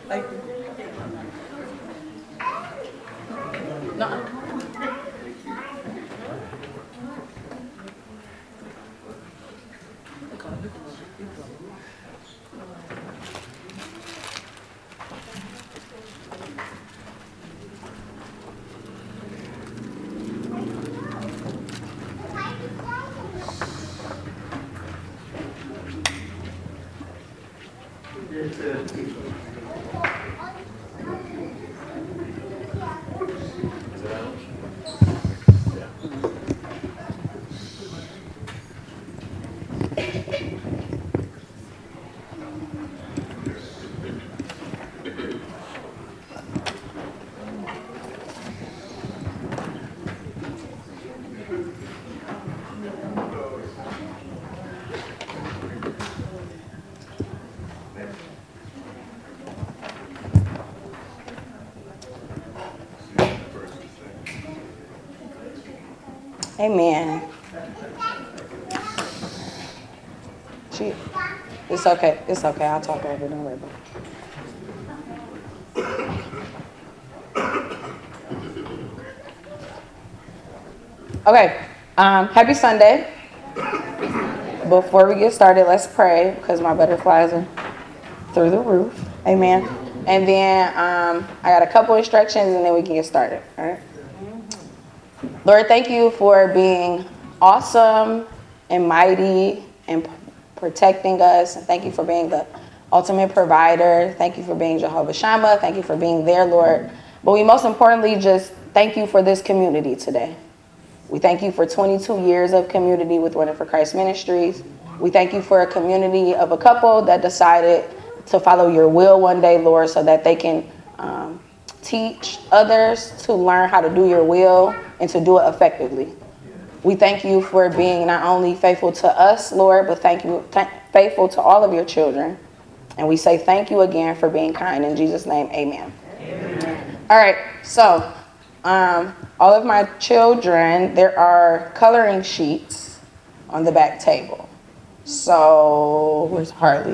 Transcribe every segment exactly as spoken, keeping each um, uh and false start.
Like, no. Amen. She, it's okay. It's okay. I'll talk over it. Don't worry about it. Okay. Um, happy Sunday. Before we get started, let's pray because my butterflies are through the roof. Amen. And then um, I got a couple instructions and then we can get started. All right. Lord, thank you for being awesome and mighty and p- protecting us. And thank you for being the ultimate provider. Thank you for being Jehovah Shammah. Thank you for being there, Lord. But we most importantly just thank you for this community today. We thank you for twenty-two years of community with Running for Christ Ministries. We thank you for a community of a couple that decided to follow your will one day, Lord, so that they can um, teach others to learn how to do your will and to do it effectively. We thank you for being not only faithful to us, Lord, but thank you, th- faithful to all of your children. And we say thank you again for being kind. In Jesus' name, amen. Amen. All right, so um, all of my children, there are coloring sheets on the back table. So where's Harley?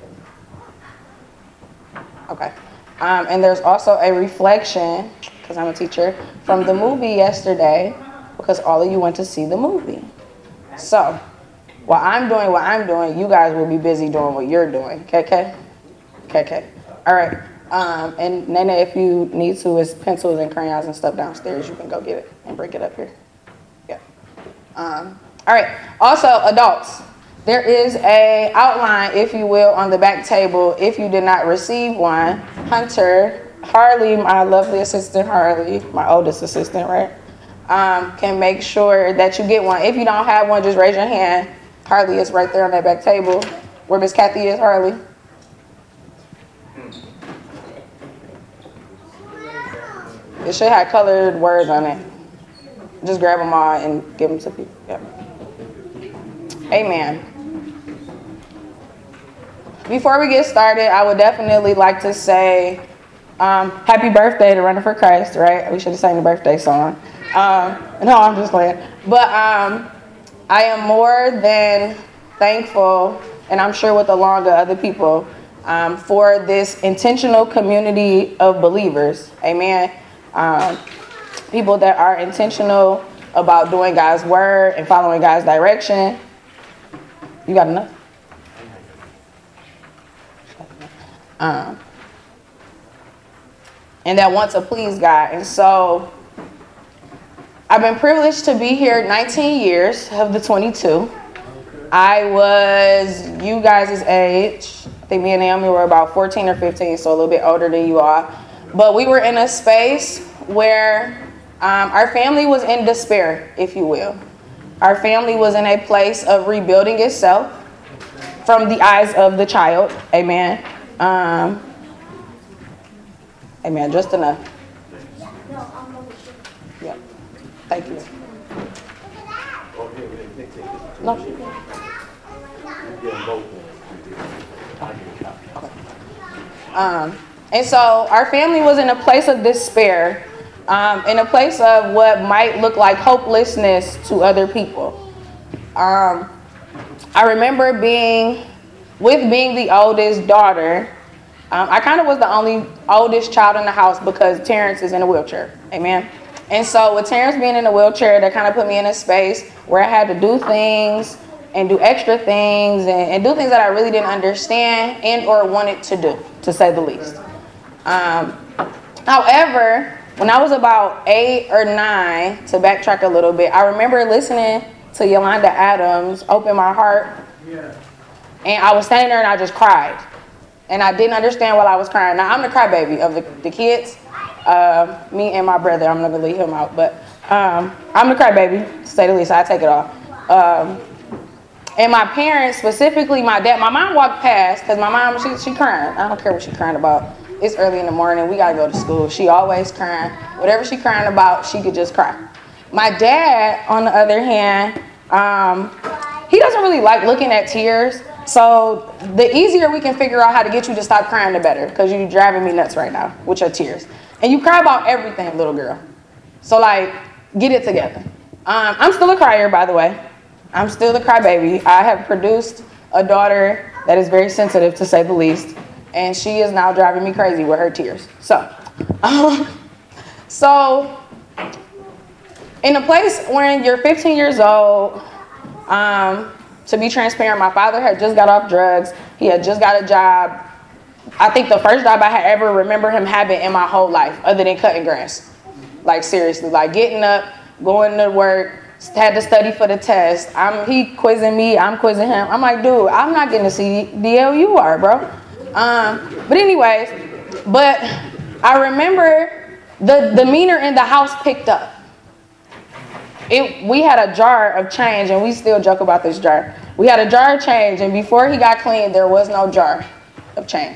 Okay. Um, and there's also a reflection, because I'm a teacher, from the movie yesterday, because all of you went to see the movie. So, while I'm doing what I'm doing, you guys will be busy doing what you're doing. Okay, okay? Okay, okay. All right. Um, and Nene, if you need to, it's pencils and crayons and stuff downstairs. You can go get it and bring it up here. Yeah. Um, all right. Also, adults. There is a outline, if you will, on the back table. If you did not receive one, Hunter, Harley, my lovely assistant Harley, my oldest assistant, right, um, can make sure that you get one. If you don't have one, just raise your hand. Harley is right there on that back table. Where Miss Kathy is, Harley. It should have colored words on it. Just grab them all and give them to people. Yep. Amen. Before we get started, I would definitely like to say um, happy birthday to Running for Christ, right? We should have sang the birthday song. Um, no, I'm just playing. But um, I am more than thankful, and I'm sure with along with other people, um, for this intentional community of believers. Amen. Um, people that are intentional about doing God's word and following God's direction. You got enough? Um, and that want to please God. And so I've been privileged to be here nineteen years of the twenty-two. I was you guys' age. I think me and Naomi were about fourteen or fifteen, so a little bit older than you all. But we were in a space where um, our family was in despair, if you will. Our family was in a place of rebuilding itself from the eyes of the child. Amen. Um, amen. Just enough. Yeah. Thank you. No. Okay. Um, and so our family was in a place of despair, um, in a place of what might look like hopelessness to other people. Um, I remember being, with being the oldest daughter, Um, I kind of was the only oldest child in the house because Terrence is in a wheelchair. Amen. And so with Terrence being in a wheelchair, that kind of put me in a space where I had to do things and do extra things and, and do things that I really didn't understand and or wanted to do, to say the least. Um, however, when I was about eight or nine, to backtrack a little bit, I remember listening to Yolanda Adams, Open My Heart. Yeah. And I was standing there and I just cried. And I didn't understand why I was crying. Now, I'm the crybaby of the, the kids. Uh, me and my brother, I'm not going to leave him out. But um, I'm the crybaby, to say the least. I take it off. Um, and my parents, specifically my dad, my mom walked past because my mom, she, she crying. I don't care what she's crying about. It's early in the morning. We got to go to school. She always crying. Whatever she crying about, she could just cry. My dad, on the other hand, um, he doesn't really like looking at tears. So the easier we can figure out how to get you to stop crying, the better. Because you're driving me nuts right now with your tears. And you cry about everything, little girl. So, like, get it together. Um, I'm still a crier, by the way. I'm still the crybaby. I have produced a daughter that is very sensitive, to say the least. And she is now driving me crazy with her tears. So, um, so in a place when you're fifteen years old, um, to be transparent, my father had just got off drugs. He had just got a job. I think the first job I had ever remember him having in my whole life, other than cutting grass. Like, seriously, like getting up, going to work, had to study for the test. I'm he quizzing me, I'm quizzing him. I'm like, dude, I'm not getting to see D L you are, bro. Um, but anyways, but I remember the demeanor in the house picked up. It, we had a jar of change, and we still joke about this jar. We had a jar of change, and before he got clean, there was no jar of change.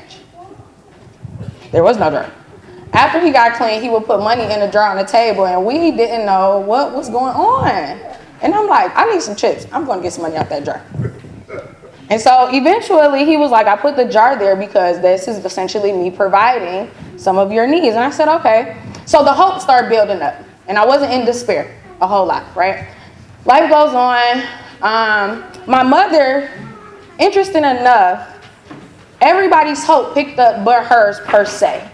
There was no jar. After he got clean, he would put money in a jar on the table, and we didn't know what was going on. And I'm like, I need some chips. I'm going to get some money out that jar. And so eventually he was like, I put the jar there because this is essentially me providing some of your needs. And I said, okay. So the hope started building up, and I wasn't in despair a whole lot, right? Life goes on. Um, my mother, interesting enough, everybody's hope picked up but hers per se.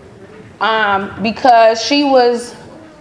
Um, because she was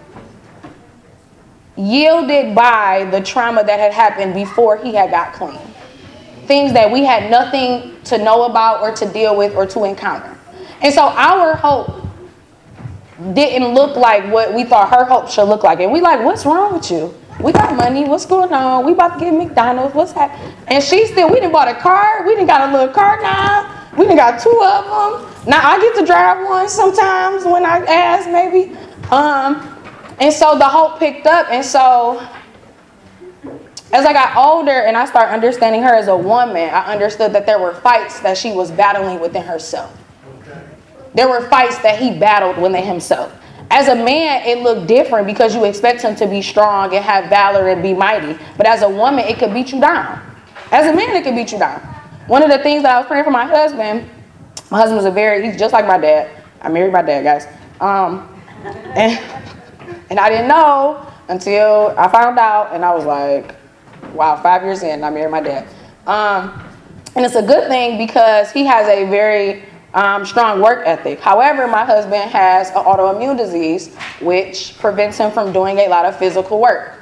yielded by the trauma that had happened before he had got clean. Things that we had nothing to know about or to deal with or to encounter. And so our hope didn't look like what we thought her hope should look like. And we like, what's wrong with you? We got money. What's going on? We about to get McDonald's. What's happening? And she still, we done bought a car. We done got a little car now. We done got two of them. Now I get to drive one sometimes when I ask, maybe. Um, and so the hope picked up. And so as I got older and I started understanding her as a woman, I understood that there were fights that she was battling within herself. There were fights that he battled within himself. As a man, it looked different because you expect him to be strong and have valor and be mighty. But as a woman, it could beat you down. As a man, it could beat you down. One of the things that I was praying for my husband, my husband's a very, he's just like my dad. I married my dad, guys. Um, and, and I didn't know until I found out, and I was like, wow, five years in, I married my dad. Um, and it's a good thing because he has a very um, strong work ethic. However, my husband has an autoimmune disease, which prevents him from doing a lot of physical work.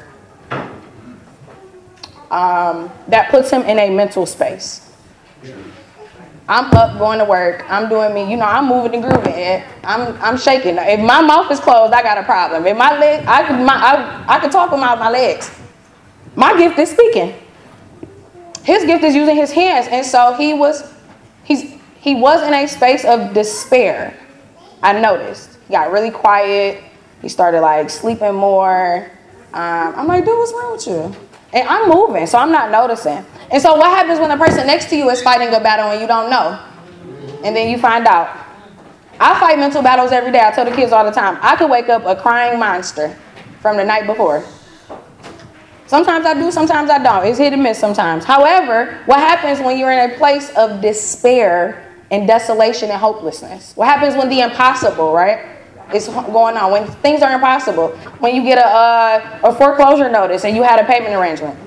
Um, that puts him in a mental space. I'm up going to work. I'm doing me. You know, I'm moving and grooving. I'm I'm shaking. If my mouth is closed, I got a problem. If my leg, I could my I, I could talk with my, my legs. My gift is speaking. His gift is using his hands. And so he was he's he was in a space of despair. I noticed. He got really quiet. He started like sleeping more. Um, I'm like, dude, what's wrong with you? And I'm moving, so I'm not noticing. And so what happens when the person next to you is fighting a battle and you don't know? And then you find out. I fight mental battles every day. I tell the kids all the time. I could wake up a crying monster from the night before. Sometimes I do, sometimes I don't. It's hit and miss sometimes. However, what happens when you're in a place of despair and desolation and hopelessness? What happens when the impossible, right, is going on? When things are impossible. When you get a, uh, a foreclosure notice and you had a payment arrangement.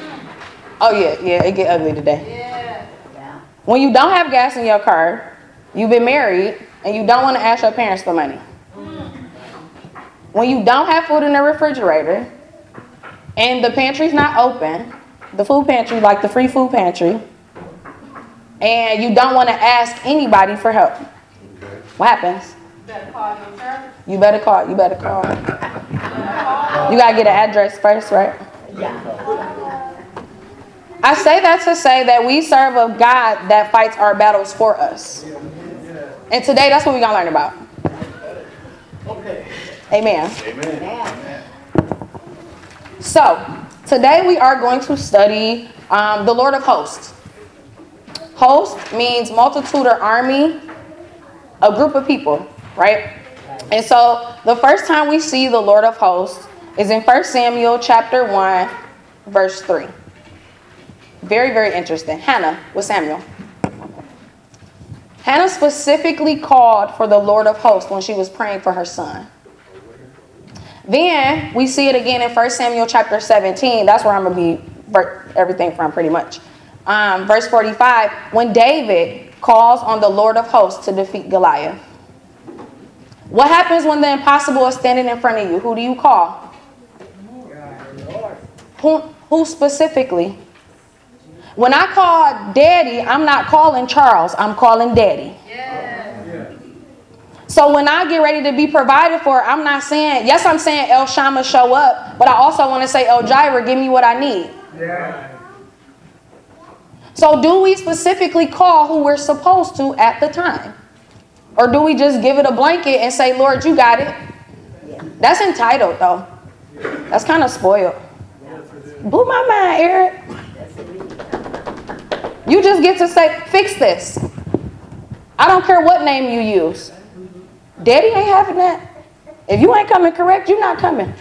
Oh, yeah, yeah, it get ugly today. Yeah. When you don't have gas in your car You've been married and you don't want to ask your parents for money. When you don't have food in the refrigerator and the pantry's not open, the food pantry, like the free food pantry, and you don't want to ask anybody for help, what happens? You better call your church. You better call. You better call. You got to get an address first, right? Yeah. I say that to say that we serve a God that fights our battles for us. And today, that's what we're going to learn about. Okay. Amen. Amen. So, today we are going to study um, the Lord of Hosts. Host means multitude or army, a group of people, right? And so, the first time we see the Lord of Hosts is in First Samuel chapter one, verse three. Very, very interesting. Hannah with Samuel. Hannah specifically called for the Lord of Hosts when she was praying for her son. Then we see it again in First Samuel chapter seventeen. That's where I'm going to be everything from pretty much. Um, verse forty-five, when David calls on the Lord of Hosts to defeat Goliath. What happens when the impossible is standing in front of you? Who do you call? Who, who specifically? When I call Daddy, I'm not calling Charles. I'm calling Daddy. Yeah. So when I get ready to be provided for, I'm not saying, yes, I'm saying El Shammah show up, but I also want to say El Jireh, give me what I need. Yeah. So do we specifically call who we're supposed to at the time? Or do we just give it a blanket and say, Lord, you got it? That's entitled, though. That's kind of spoiled. Blew my mind, Eric. You just get to say, fix this. I don't care what name you use. Daddy ain't having that. If you ain't coming correct, you're not coming.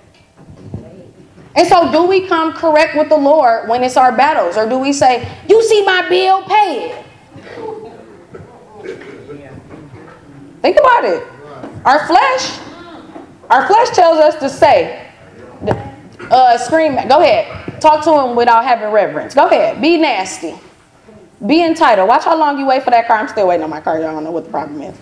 And so do we come correct with the Lord when it's our battles? Or do we say, you see my bill, pay it? Think about it. Our flesh, our flesh tells us to say, uh, scream, go ahead. Talk to him without having reverence. Go ahead. Be nasty. Be entitled. Watch how long you wait for that car. I'm still waiting on my car. Y'all don't know what the problem is.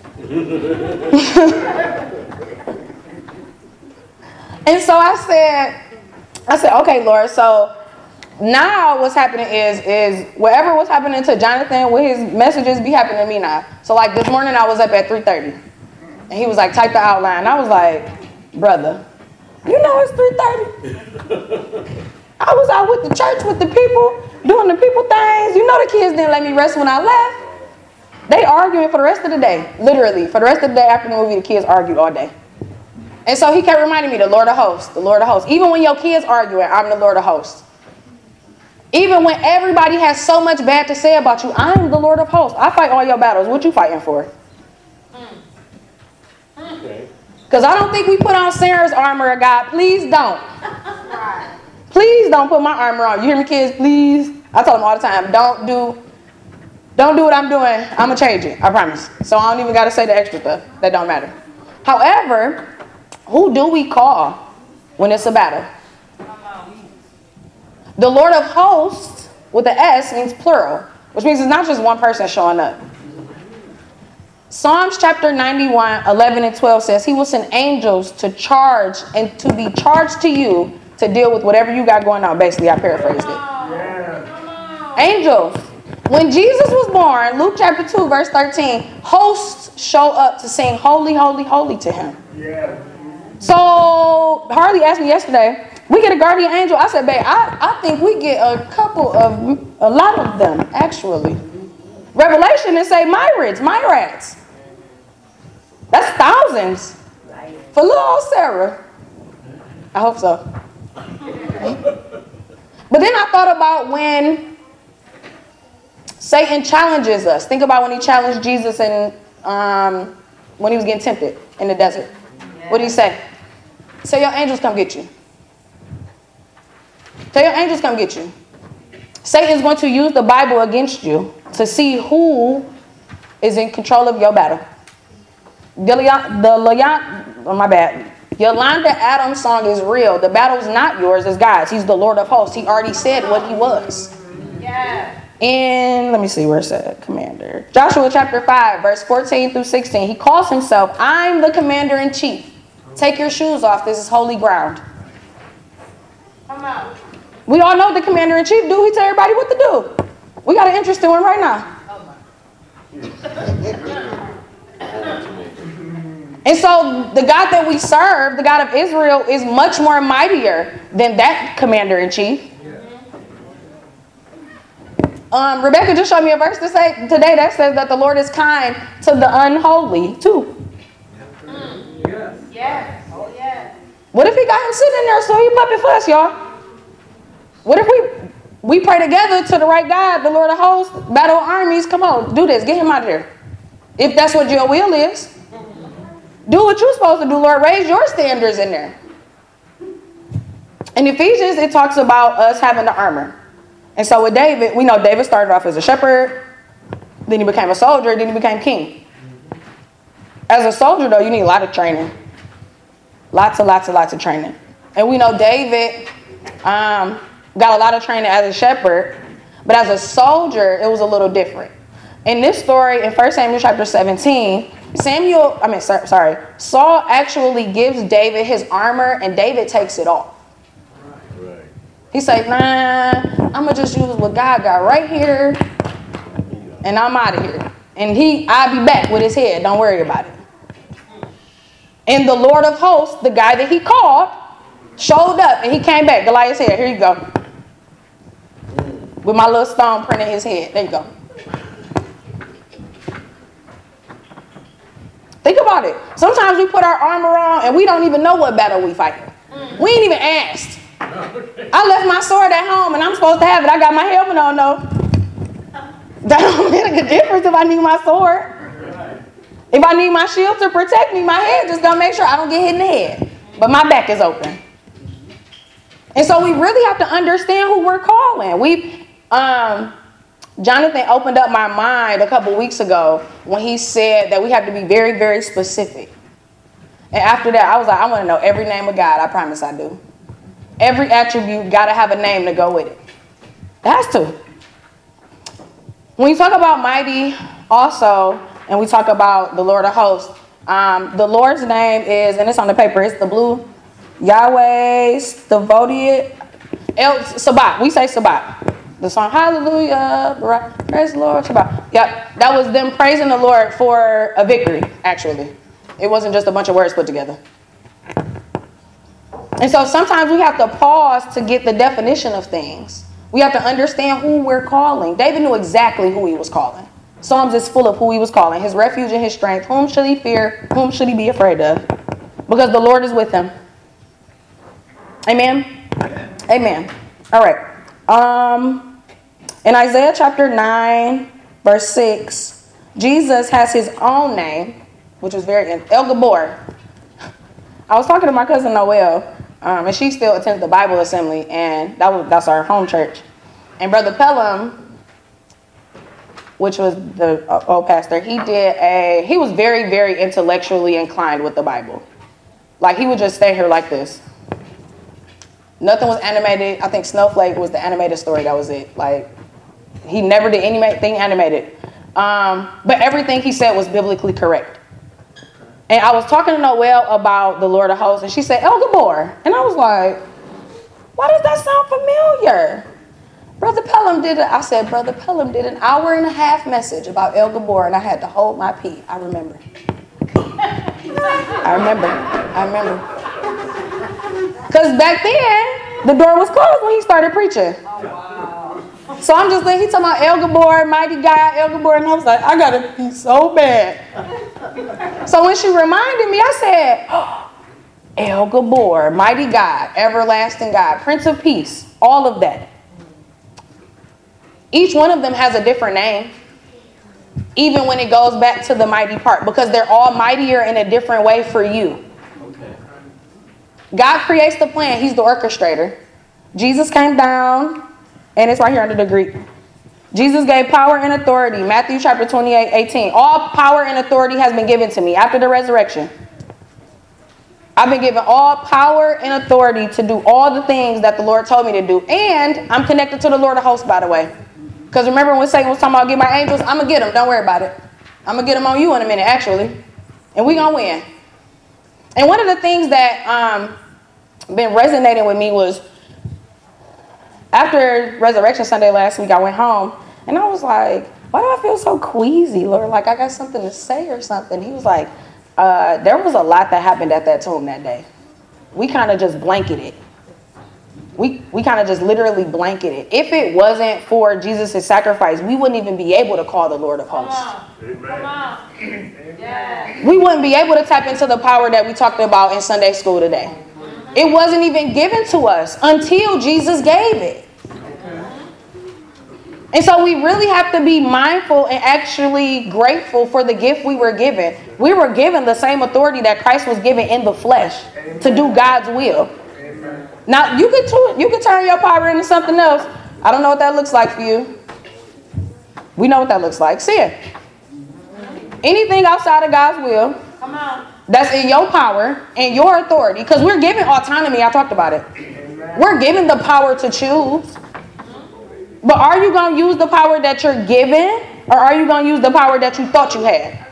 And so I said, I said, okay, Lord, so now what's happening is, is whatever was happening to Jonathan with his messages be happening to me now. So like this morning I was up at three thirty. And he was like, type the outline. I was like, brother, you know it's three thirty. I was out with the church with the people, doing the people things. You know the kids didn't let me rest when I left. They arguing for the rest of the day. Literally, for the rest of the day after the movie, the kids argued all day. And so he kept reminding me, the Lord of Hosts, the Lord of Hosts. Even when your kids arguing, I'm the Lord of Hosts. Even when everybody has so much bad to say about you, I'm the Lord of Hosts. I fight all your battles. What you fighting for? Because I don't think we put on Sarah's armor, God. Please don't. Please don't put my armor on. You hear me, kids? Please. I tell them all the time, don't do, don't do what I'm doing. I'm going to change it. I promise. So I don't even got to say the extra stuff. That don't matter. However, who do we call when it's a battle? The Lord of Hosts with the S means plural, which means it's not just one person showing up. Psalms chapter ninety-one, eleven and twelve says he will send angels to charge and to be charged to you to deal with whatever you got going on. Basically, I paraphrased it. Yeah. Angels. When Jesus was born, Luke chapter two, verse thirteen, hosts show up to sing holy, holy, holy to him. Yeah. So Harley asked me yesterday, we get a guardian angel? I said, babe, I, I think we get a couple of, a lot of them, actually. Revelation, it say myriads, myriads. That's thousands. For little old Sarah. I hope so. But then I thought about when Satan challenges us. Think about when he challenged Jesus and um, when he was getting tempted in the desert. What did he say? Say your angels come get you. Tell your angels come get you. Satan is going to use the Bible against you to see who is in control of your battle. The Leon, the Leon, oh my bad. Yolanda Adams song is real. The battle's not yours, it's God's. He's the Lord of Hosts. He already said what he was. Yeah. in, let me see where it said, commander. Joshua chapter five, verse fourteen through sixteen. He calls himself, I'm the commander in chief. Take your shoes off. This is holy ground. Come on. We all know what the commander in chief do. He tell everybody what to do. We got an interesting one right now. And so the God that we serve, the God of Israel, is much more mightier than that commander in chief. Um, Rebecca just showed me a verse to say today that says that the Lord is kind to the unholy too. Yes. Yes. Oh, yes. What if he got him sitting in there so he puppet for us, y'all? What if we we pray together to the right God, the Lord of hosts, battle armies? Come on, do this. Get him out of there. If that's what your will is. Do what you're supposed to do, Lord. Raise your standards in there. In Ephesians, it talks about us having the armor. And so with David, we know David started off as a shepherd. Then he became a soldier. Then he became king. As a soldier, though, you need a lot of training. Lots and lots and lots of training. And we know David um, got a lot of training as a shepherd. But as a soldier, it was a little different. In this story, in First Samuel chapter seventeen, Samuel, I mean, sorry, Saul actually gives David his armor, and David takes it off. Right. He said, nah, I'm going to just use what God got right here, and I'm out of here. And he, I'll be back with his head. Don't worry about it. And the Lord of hosts, the guy that he called, showed up, and he came back. Goliath's head, here you go. With my little stone print in his head. There you go. Think about it. Sometimes we put our armor on and we don't even know what battle we fighting. We ain't even asked. I left my sword at home and I'm supposed to have it. I got my helmet on though. That don't make a difference if I need my sword. If I need my shield to protect me, my head just gonna make sure I don't get hit in the head. But my back is open. And so we really have to understand who we're calling. We um Jonathan opened up my mind a couple weeks ago when he said that we have to be very, very specific. And after that, I was like, I want to know every name of God. I promise I do. Every attribute got to have a name to go with it. It has to. When you talk about mighty also, and we talk about the Lord of hosts, um, the Lord's name is, and it's on the paper, it's the blue, Yahweh, Stavodiot, El Sabbath. We say Sabbath. The song, hallelujah, praise the Lord, Shabbat. Yep, that was them praising the Lord for a victory, actually. It wasn't just a bunch of words put together. And so sometimes we have to pause to get the definition of things. We have to understand who we're calling. David knew exactly who he was calling. Psalms is full of who he was calling. His refuge and his strength. Whom should he fear? Whom should he be afraid of? Because the Lord is with him. Amen? Amen. Amen. All right. Um... In Isaiah chapter nine, verse six, Jesus has his own name, which is very, El Gabor. I was talking to my cousin Noelle, um, and she still attends the Bible assembly, and that was that's our home church. And Brother Pelham, which was the uh, old pastor, he did a, he was very, very intellectually inclined with the Bible. Like, he would just stay here like this. Nothing was animated. I think Snowflake was the animated story. That was it. Like, he never did anything animated. Um, but everything he said was biblically correct. And I was talking to Noelle about the Lord of hosts, and she said, El Gabor. And I was like, why does that sound familiar? Brother Pelham did it. I said, Brother Pelham did an hour and a half message about El Gabor, and I had to hold my pee. I remember. I remember. I remember. Because back then, the door was closed when he started preaching. Oh, wow. So I'm just like, he talking about El Gabor, mighty guy, El Gabor, and I was like, I gotta pee so bad. So when she reminded me, I said, oh, El Gabor, mighty God, everlasting God, Prince of Peace, all of that. Each one of them has a different name, even when it goes back to the mighty part, because they're all mightier in a different way for you. Okay. God creates the plan. He's the orchestrator. Jesus came down, and it's right here under the Greek. Jesus gave power and authority. Matthew chapter twenty-eight, eighteen. All power and authority has been given to me after the resurrection. I've been given all power and authority to do all the things that the Lord told me to do. And I'm connected to the Lord of hosts, by the way. Because remember when Satan was talking about get my angels? I'm going to get them. Don't worry about it. I'm going to get them on you in a minute, actually. And we going to win. And one of the things that um been resonating with me was after Resurrection Sunday last week, I went home and I was like, why do I feel so queasy, Lord? Like I got something to say or something. He was like, uh, there was a lot that happened at that tomb that day. We kind of just blanketed. We we kind of just literally blanketed. If it wasn't for Jesus' sacrifice, we wouldn't even be able to call the Lord of hosts. Come on. Come on. Yeah. We wouldn't be able to tap into the power that we talked about in Sunday school today. It wasn't even given to us until Jesus gave it. And so we really have to be mindful and actually grateful for the gift we were given. We were given the same authority that Christ was given in the flesh to do God's will. Now, you could, t- you could turn your power into something else. I don't know what that looks like for you. We know what that looks like. Sin. Anything outside of God's will. Come on. That's in your power and your authority. Because we're given autonomy. I talked about it. We're given the power to choose. But are you going to use the power that you're given? Or are you going to use the power that you thought you had?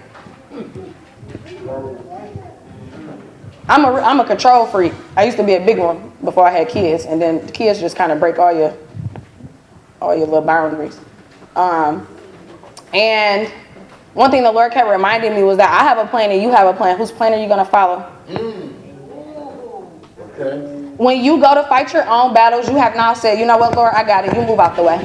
I'm a, I'm a control freak. I used to be a big one before I had kids. And then the kids just kind of break all your, all your little boundaries. Um, and one thing the Lord kept reminding me was that I have a plan and you have a plan. Whose plan are you going to follow? Mm. Okay. When you go to fight your own battles, you have now said, you know what, Lord, I got it. You move out the way.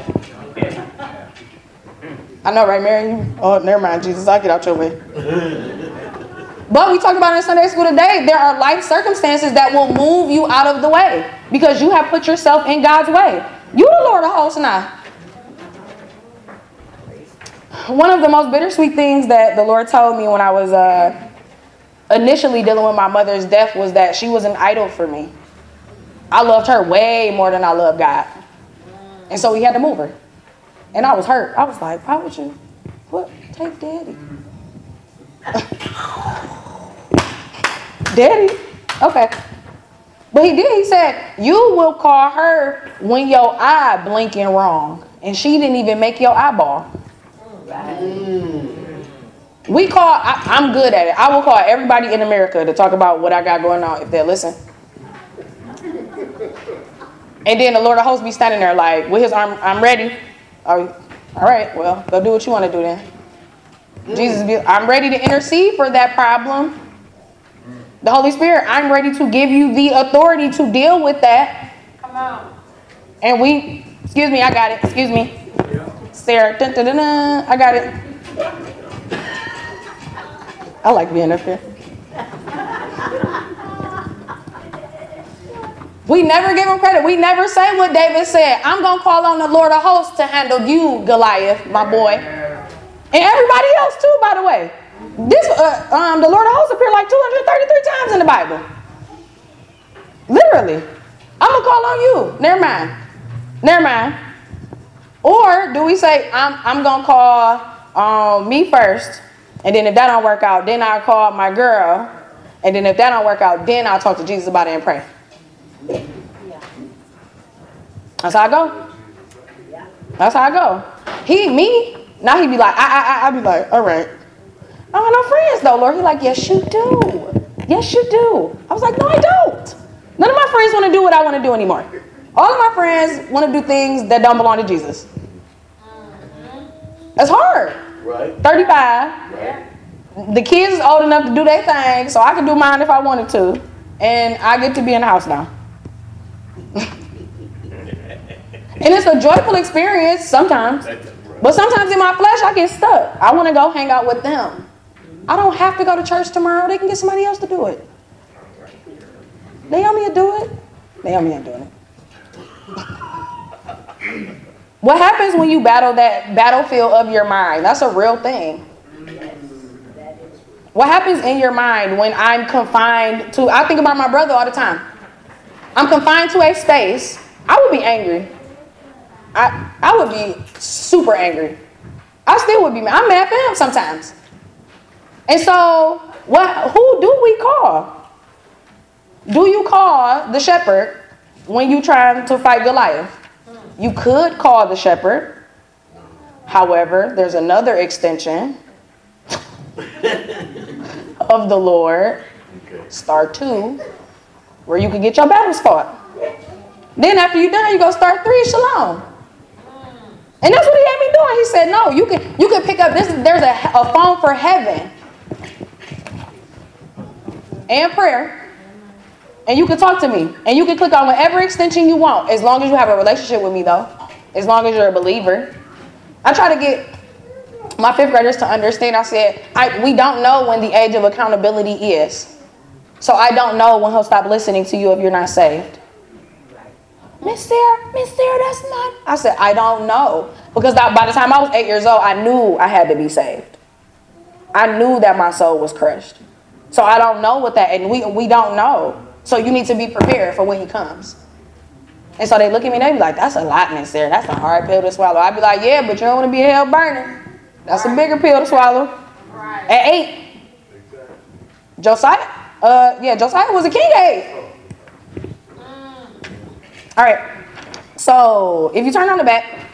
I know, right, Mary? You, oh, never mind, Jesus. I'll get out your way. But we talked about it in Sunday school today. There are life circumstances that will move you out of the way because you have put yourself in God's way. You the Lord of hosts now. One of the most bittersweet things that the Lord told me when I was uh, initially dealing with my mother's death was that she was an idol for me. I loved her way more than I loved God. And so we had to move her. And I was hurt. I was like, why would you? What? Take daddy. Daddy? Okay. But he did. He said, you will call her when your eye blinking wrong. And she didn't even make your eyeball. Mm. We call, I, I'm good at it. I will call everybody in America to talk about what I got going on if they'll listen. And then the Lord of hosts be standing there like, with his arm, I'm ready. Oh, all right, well, go do what you want to do then. Mm. Jesus, be, I'm ready to intercede for that problem. The Holy Spirit, I'm ready to give you the authority to deal with that. Come on. And we, excuse me, I got it. Excuse me. Sarah, dun, dun, dun, dun, I got it. I like being up here. We never give him credit. We never say what David said. I'm going to call on the Lord of hosts to handle you, Goliath, my boy. And everybody else too, by the way. This, uh, um, the Lord of hosts appeared like two hundred thirty-three times in the Bible. Literally. I'm going to call on you. Never mind. Never mind. Or do we say, I'm, I'm going to call um, me first. And then if that don't work out, then I'll call my girl. And then if that don't work out, then I'll talk to Jesus about it and pray. That's how I go. That's how I go. He, me, now he be like, I, I, I, I be like, all right. I don't have no friends though, Lord. He like, yes, you do. Yes, you do. I was like, no, I don't. None of my friends want to do what I want to do anymore. All of my friends want to do things that don't belong to Jesus. That's hard. Right. thirty-five. Right. The kids is old enough to do their thing, so I can do mine if I wanted to. And I get to be in the house now. And it's a joyful experience sometimes. But sometimes in my flesh, I get stuck. I want to go hang out with them. I don't have to go to church tomorrow. They can get somebody else to do it. Naomi will do it. Naomi ain't doing it. What happens when you battle that battlefield of your mind? That's a real thing. What happens in your mind when I'm confined to, I think about my brother all the time. I'm confined to a space. I would be angry. I, I would be super angry. I still would be mad. I'm mad for him sometimes. And so, what? Who do we call? Do you call the shepherd when you trying to fight Goliath? You could call the shepherd. However, there's another extension of the Lord, Okay. start two, where you can get your battles fought. Then after you're done, you go start three, shalom. And that's what he had me doing. He said, no, you can you can pick up this. There's a, a phone for heaven and prayer. And you can talk to me. And you can click on whatever extension you want, as long as you have a relationship with me, though. As long as you're a believer. I try to get my fifth graders to understand. I said, I, we don't know when the age of accountability is. So I don't know when he'll stop listening to you if you're not saved. Miss Sarah, Miss Sarah, that's not. I said, I don't know. Because that, by the time I was eight years old, I knew I had to be saved. I knew that my soul was crushed. So I don't know what that, and we we don't know. So you need to be prepared for when he comes. And so they look at me and they be like, that's a lot, Miss Sarah. That's a hard pill to swallow. I'd be like, yeah, but you don't want to be a hell burner. That's right. A bigger pill to swallow. Right. At eight. Exactly. Josiah, uh, yeah, Josiah was a king at eight. All right, so if you turn on the back,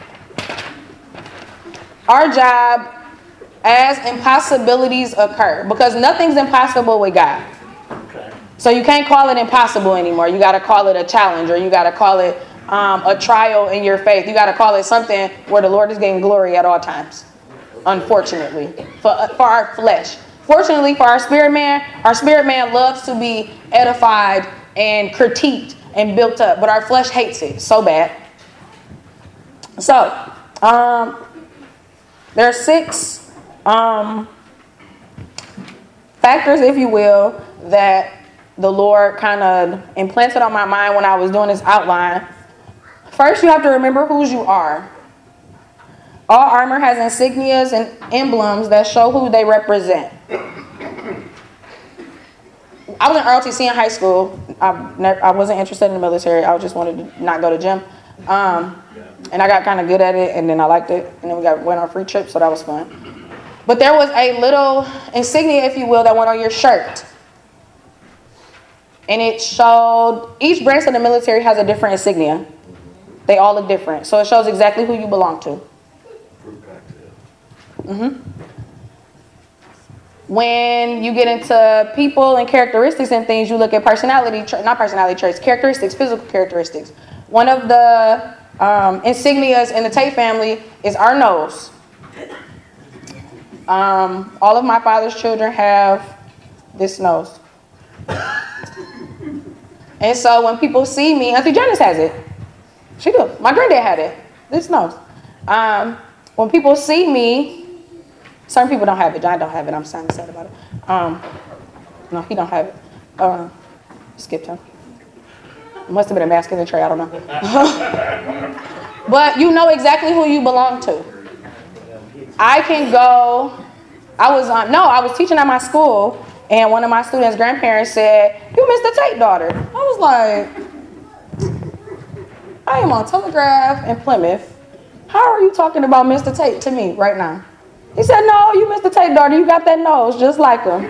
our job as impossibilities occur, because nothing's impossible with God. Okay. So you can't call it impossible anymore. You got to call it a challenge, or you got to call it um, a trial in your faith. You got to call it something where the Lord is getting glory at all times, unfortunately, for, for our flesh. Fortunately for our spirit man, our spirit man loves to be edified and critiqued and built up, but our flesh hates it so bad. So, um, there are six um, factors, if you will, that the Lord kind of implanted on my mind when I was doing this outline. First, you have to remember whose you are. All armor has insignias and emblems that show who they represent. I was in R O T C in high school. I, never, I wasn't interested in the military. I just wanted to not go to gym. Um, and I got kind of good at it, and then I liked it. And then we got went on a free trip, so that was fun. But there was a little insignia, if you will, that went on your shirt. And it showed, each branch of the military has a different insignia. They all look different. So it shows exactly who you belong to. Mm-hmm. When you get into people and characteristics and things, you look at personality, tra- not personality traits, characteristics, physical characteristics. One of the um, insignias in the Tate family is our nose. Um, all of my father's children have this nose. And so when people see me, Auntie Janice has it. She do. My granddad had it. This nose. Um, when people see me, certain people don't have it. John don't have it. I'm so sad about it. Um, no, he don't have it. Uh, skipped him. It must have been a masculine trait. I don't know. But you know exactly who you belong to. I can go. I was on. No, I was teaching at my school, and one of my students' grandparents said, "You Mister Tate daughter." I was like, "I am on Telegraph in Plymouth. How are you talking about Mister Tate to me right now?" He said, "No, you Mister Tate daughter, you got that nose just like him."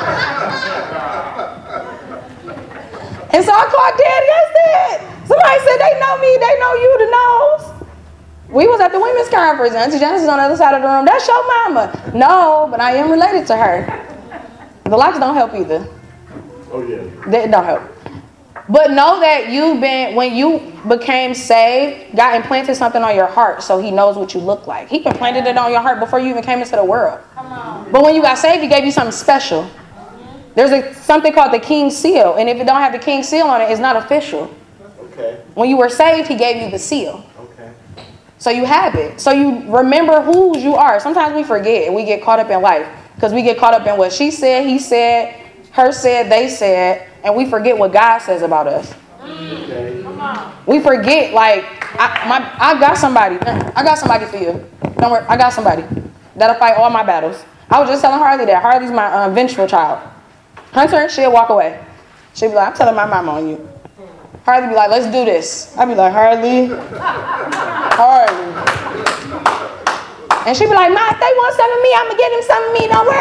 And so I called Daddy. I said, somebody said they know me, they know you, the nose. We was at the women's conference. Auntie Janice is on the other side of the room. That's your mama. No, but I am related to her. The locks don't help either. Oh yeah. They don't help. But know that you've been, when you became saved, God implanted something on your heart so he knows what you look like. He implanted it on your heart before you even came into the world. Come on. But when you got saved, he gave you something special. There's a, something called the King's Seal. And if it don't have the King's Seal on it, it's not official. Okay. When you were saved, he gave you the seal. Okay. So you have it. So you remember whose you are. Sometimes we forget and we get caught up in life. Because we get caught up in what she said, he said, her said, they said. And we forget what God says about us. Okay. We forget, like, I, my, I got somebody. I got somebody for you. Don't worry, I got somebody that'll fight all my battles. I was just telling Harley that. Harley's my um, vengeful child. Hunter, she'll walk away. She'll be like, I'm telling my mama on you. Harley be like, let's do this. I'll be like, Harley. Harley. And she'll be like, Ma, if they want some of me, I'm going to get them some of me. Don't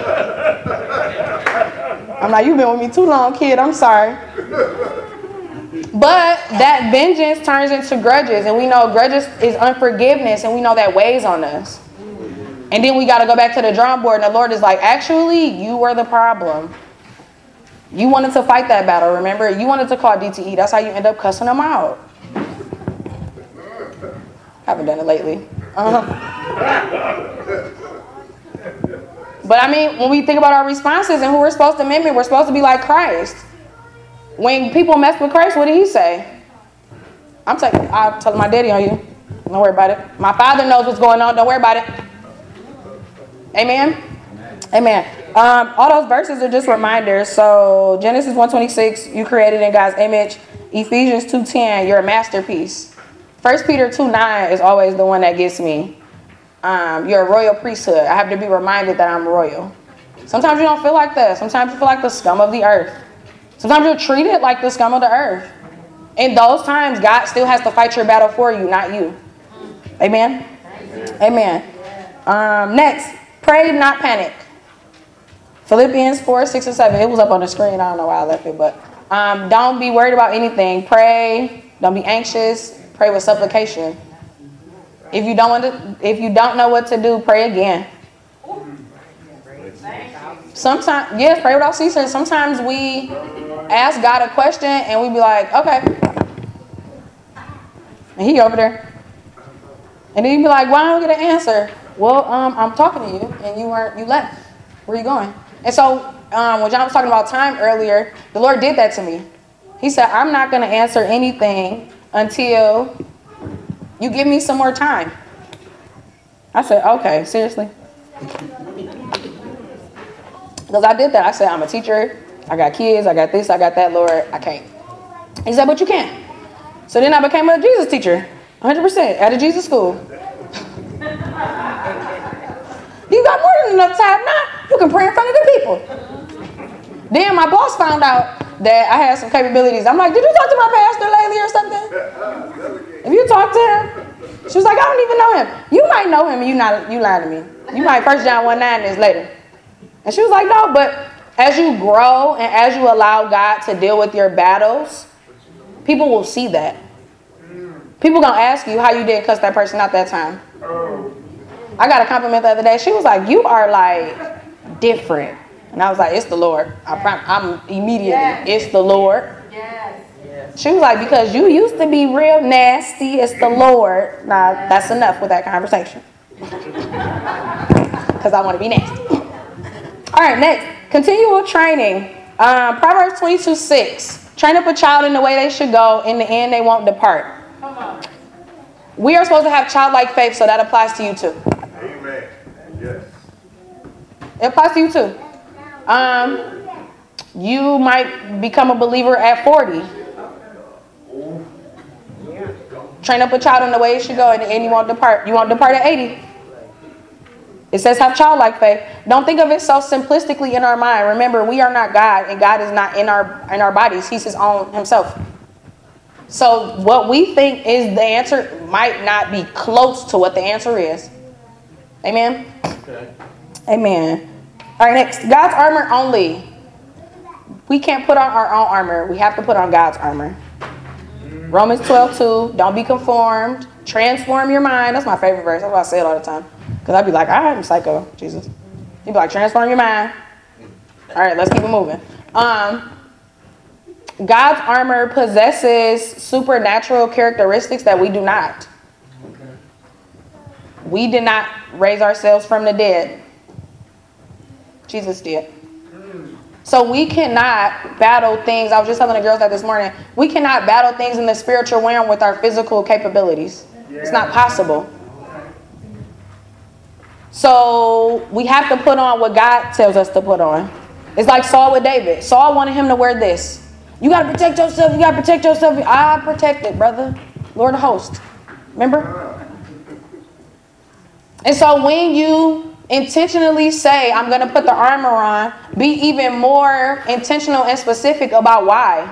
worry about it. I'm like, you've been with me too long, kid. I'm sorry. But that vengeance turns into grudges, and we know grudges is unforgiveness, and we know that weighs on us. And then we got to go back to the drawing board, and the Lord is like, actually, you were the problem. You wanted to fight that battle, remember? You wanted to call D T E. That's how you end up cussing them out. Haven't done it lately. Uh-huh. But I mean, when we think about our responses and who we're supposed to mimic, we're supposed to be like Christ. When people mess with Christ, what did he say? I'm taking, I'll tell my daddy on you. Don't worry about it. My Father knows what's going on. Don't worry about it. Amen? Amen. Um, all those verses are just reminders. So Genesis one twenty-six, you created in God's image. Ephesians two ten, you're a masterpiece. First Peter two nine is always the one that gets me. Um, you're a royal priesthood. I have to be reminded that I'm royal. Sometimes you don't feel like that. Sometimes you feel like the scum of the earth. Sometimes you're treated like the scum of the earth. In those times, God still has to fight your battle for you, not you. Amen? Amen. Um, next, pray, not panic. Philippians four, six, and seven. It was up on the screen. I don't know why I left it, but um, don't be worried about anything. Pray. Don't be anxious. Pray with supplication. If you don't want to, if you don't know what to do, pray again. Sometimes, yes, pray without ceasing. Sometimes we ask God a question and we be like, okay, and he over there, and then you be like, why don't I get an answer? Well, um, I'm talking to you, and you weren't. You left. Where are you going? And so, um, when John was talking about time earlier, the Lord did that to me. He said, I'm not going to answer anything until you give me some more time. I said, okay, seriously? Because I did that. I said, I'm a teacher. I got kids. I got this. I got that. Lord, I can't. He said, but you can. So then I became a Jesus teacher, one hundred percent, at a Jesus school. You got more than enough time now. You can pray in front of the people. Then my boss found out that I had some capabilities. I'm like, did you talk to my pastor lately or something? If you talk to him, she was like, I don't even know him. You might know him and you not you lying to me. You might First John one nine is later. And she was like, no, but as you grow and as you allow God to deal with your battles, people will see that. People gonna ask you how you didn't cuss that person out that time. I got a compliment the other day. She was like, you are like different. And I was like, it's the Lord. I prom- I'm immediately, yes. It's the Lord. Yes. Yes. She was like, because you used to be real nasty. It's the Lord. Now, that's enough with that conversation. Because I want to be nasty. All right, next. Continual training. Um, Proverbs twenty-two six. Train up a child in the way they should go. In the end, they won't depart. Come on. We are supposed to have childlike faith, so that applies to you too. Amen. Yes. It applies to you too. Um, you might become a believer at forty. Train up a child in the way it should go, and, and you won't depart. You won't depart at eighty. It says have childlike faith. Don't think of it so simplistically in our mind. Remember, we are not God, and God is not in our in our bodies. He's his own himself. So what we think is the answer might not be close to what the answer is. Amen? Okay. Amen. All right, next. God's armor only. We can't put on our own armor. We have to put on God's armor. Romans twelve two. Don't be conformed. Transform your mind. That's my favorite verse. That's why I say it all the time. Because I'd be like, I'm psycho, Jesus. He'd be like, transform your mind. All right, let's keep it moving. Um, God's armor possesses supernatural characteristics that we do not. Okay. We did not raise ourselves from the dead. Jesus did. So we cannot battle things. I was just telling the girls that this morning. We cannot battle things in the spiritual realm with our physical capabilities. Yeah. It's not possible. So we have to put on what God tells us to put on. It's like Saul with David. Saul wanted him to wear this. You got to protect yourself. You got to protect yourself. I protected, brother. Lord of hosts. Remember? And so when you intentionally say, I'm going to put the armor on, be even more intentional and specific about why.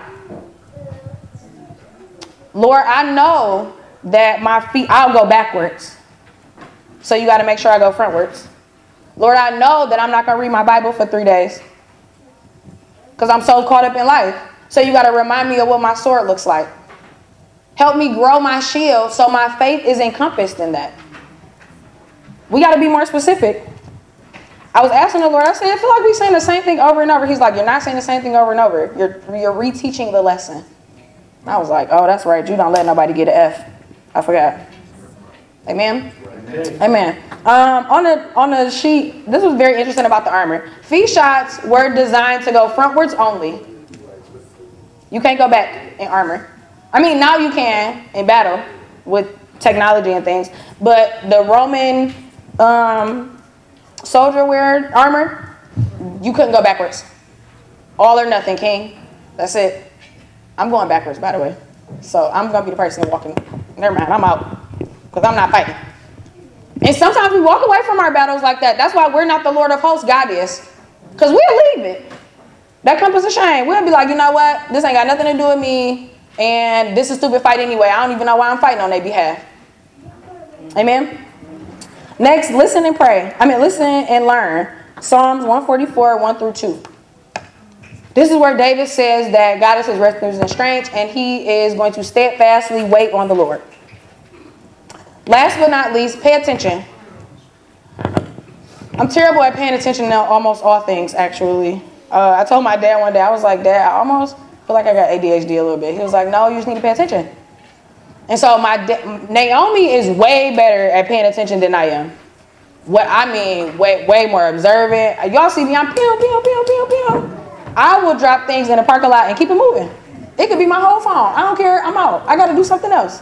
Lord, I know that my feet, I'll go backwards. So you got to make sure I go frontwards. Lord, I know that I'm not going to read my Bible for three days. Because I'm so caught up in life. So you got to remind me of what my sword looks like. Help me grow my shield so my faith is encompassed in that. We got to be more specific. I was asking the Lord, I said, I feel like we're saying the same thing over and over. He's like, you're not saying the same thing over and over. You're, you're reteaching the lesson. I was like, oh, that's right. You don't let nobody get an F. I forgot. Amen? Amen. Amen. Um, on the on the sheet, this was very interesting about the armor. Feet shots were designed to go frontwards only. You can't go back in armor. I mean, now you can in battle with technology and things. But the Roman um, soldier wear armor, you couldn't go backwards. All or nothing, king. That's it. I'm going backwards, by the way. So I'm going to be the person walking. Never mind, I'm out. Because I'm not fighting. And sometimes we walk away from our battles like that. That's why we're not the Lord of hosts. God is. Because we'll leave it. That comes as a shame. We'll be like, you know what? This ain't got nothing to do with me. And this is a stupid fight anyway. I don't even know why I'm fighting on their behalf. Amen? Next, listen and pray. I mean, listen and learn. Psalms one forty-four, one through two. This is where David says that God is his refuge and strength, and he is going to steadfastly wait on the Lord. Last but not least, pay attention. I'm terrible at paying attention to almost all things, actually. Uh, I told my dad one day, I was like, Dad, I almost feel like I got A D H D a little bit. He was like, no, you just need to pay attention. And so my da- Naomi is way better at paying attention than I am. What I mean, way way more observant. Y'all see me, I'm pew, pew, pew, pew, pew. I will drop things in the parking lot and keep it moving. It could be my whole phone. I don't care. I'm out. I got to do something else.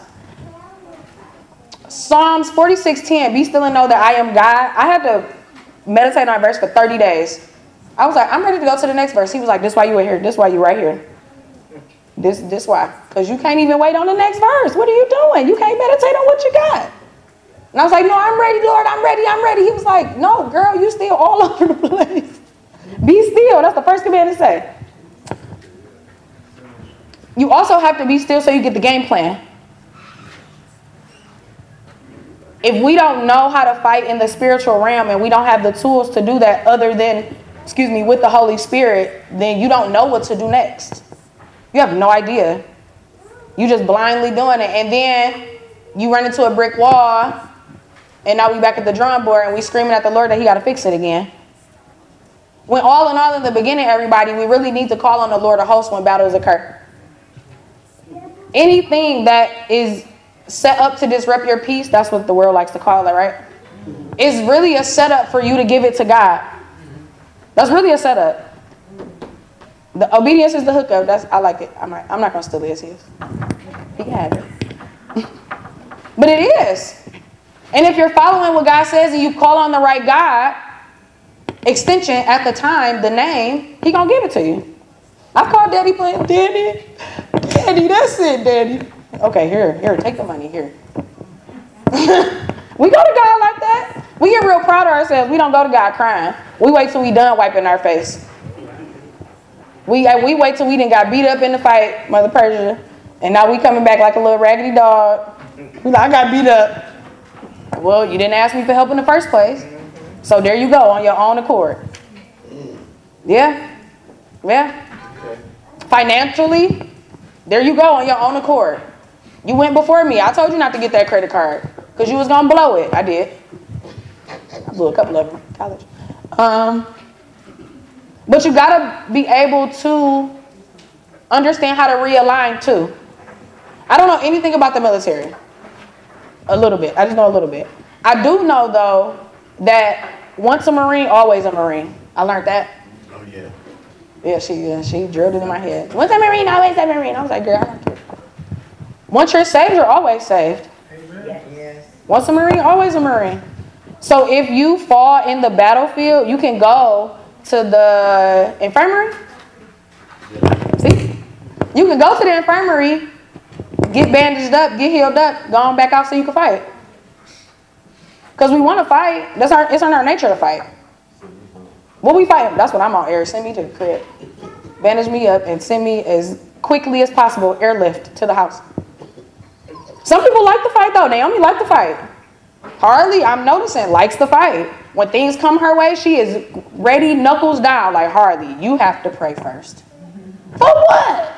Psalms forty-six ten, be still and know that I am God. I had to meditate on a verse for thirty days. I was like, I'm ready to go to the next verse. He was like, this why you were here. This why you right here. This this why. Because you can't even wait on the next verse. What are you doing? You can't meditate on what you got. And I was like, no, I'm ready, Lord. I'm ready. I'm ready. He was like, no, girl, you still all over the place. Be still. That's the first command to say. You also have to be still so you get the game plan. If we don't know how to fight in the spiritual realm and we don't have the tools to do that other than, excuse me, with the Holy Spirit, then you don't know what to do next. You have no idea. You just blindly doing it. And then you run into a brick wall and now we back at the drawing board and we screaming at the Lord that he got to fix it again. When all in all in the beginning, everybody, we really need to call on the Lord of hosts when battles occur. Anything that is set up to disrupt your peace, that's what the world likes to call it, right? It's really a setup for you to give it to God. That's really a setup. The obedience is the hookup. That's I like it. I'm not, I'm not going to steal it. It's his. He can have it. But it is. And if you're following what God says and you call on the right God, extension at the time, the name, he going to give it to you. I've called Daddy playing, Daddy, Daddy, that's it, Daddy. Okay, here, here, take the money, here. We go to God like that. We get real proud of ourselves. We don't go to God crying. We wait till we done wiping our face. We we wait till we done got beat up in the fight, Mother Persia, and now we coming back like a little raggedy dog. We like, I got beat up. Well, you didn't ask me for help in the first place. So there you go, on your own accord. Yeah? Yeah? Financially, there you go, on your own accord. You went before me. I told you not to get that credit card because you was going to blow it. I did. I blew a couple of them in college. Um, but you got to be able to understand how to realign too. I don't know anything about the military. A little bit. I just know a little bit. I do know, though, that once a Marine, always a Marine. I learned that. Oh, yeah. Yeah, she uh, she drilled it in my head. Once a Marine, always a Marine. I was like, girl, I don't care. Once you're saved, you're always saved. Amen. Yes. Once a Marine, always a Marine. So if you fall in the battlefield, you can go to the infirmary. See? You can go to the infirmary, get bandaged up, get healed up, go on back out so you can fight. Because we want to fight. That's our, it's in our nature to fight. What we fight, that's what I'm on, air. Send me to the crib. Bandage me up and send me as quickly as possible, airlift to the house. Some people like to fight, though. Naomi liked to fight. Harley, I'm noticing, likes to fight. When things come her way, she is ready, knuckles down, like, Harley, you have to pray first. For what?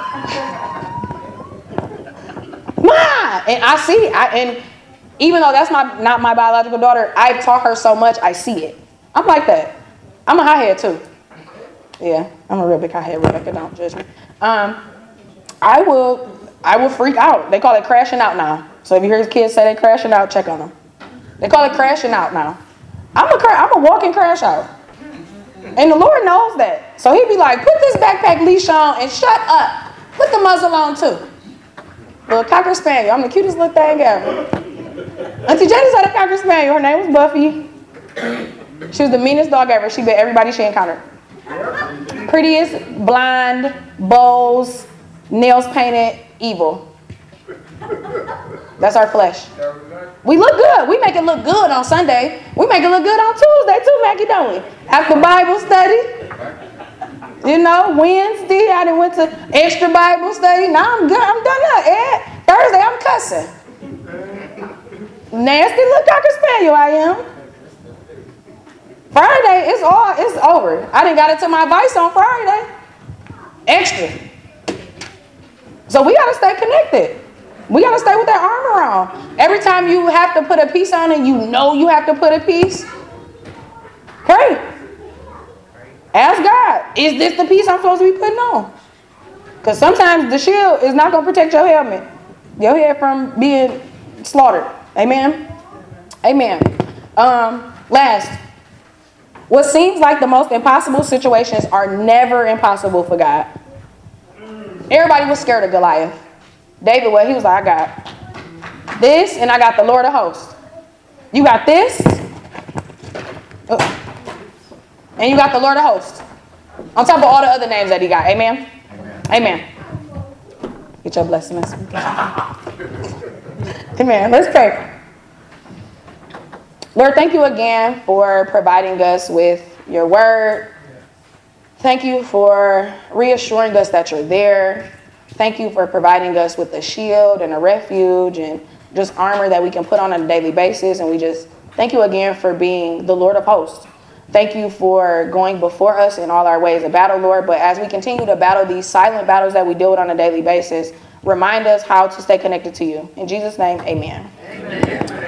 Ma! And I see, I, and even though that's my not my biological daughter, I've taught her so much, I see it. I'm like that. I'm a hothead too. Yeah, I'm a real big hothead, Rebecca, don't judge me. Um, I will, I will freak out. They call it crashing out now. So if you hear kids say they crashing out, check on them. They call it crashing out now. I'm a, I'm a walking crash out. And the Lord knows that. So he'd be like, put this backpack leash on and shut up. Put the muzzle on too. Little Cocker Spaniel. I'm the cutest little thing ever. Auntie Jenny's had a Cocker Spaniel. Her name was Buffy. She was the meanest dog ever. She bit everybody she encountered. Prettiest, blind, bows, nails painted, evil. That's our flesh. We look good. We make it look good on Sunday. We make it look good on Tuesday too, Maggie, don't we? After Bible study. You know, Wednesday, I done went to extra Bible study. Now I'm good. I'm done now, Ed. Thursday, I'm cussing. Nasty little Cocker Spaniel I am. Friday, it's all, it's over. I done got into my vice on Friday. Extra. So we got to stay connected. We got to stay with that armor on. Every time you have to put a piece on and you know you have to put a piece, pray. Ask God, is this the piece I'm supposed to be putting on? Because sometimes the shield is not going to protect your helmet, your head from being slaughtered. Amen? Amen. Um, last, what seems like the most impossible situations are never impossible for God. Everybody was scared of Goliath. David, well, he was like, I got this and I got the Lord of hosts. You got this. Oh. And you got the Lord of hosts. On top of all the other names that he got. Amen? Amen. Amen. Get your blessing. Amen. Let's pray. Lord, thank you again for providing us with your word. Thank you for reassuring us that you're there. Thank you for providing us with a shield and a refuge and just armor that we can put on a daily basis. And we just thank you again for being the Lord of hosts. Thank you for going before us in all our ways of battle, Lord. But as we continue to battle these silent battles that we deal with on a daily basis, remind us how to stay connected to you. In Jesus' name, amen. Amen.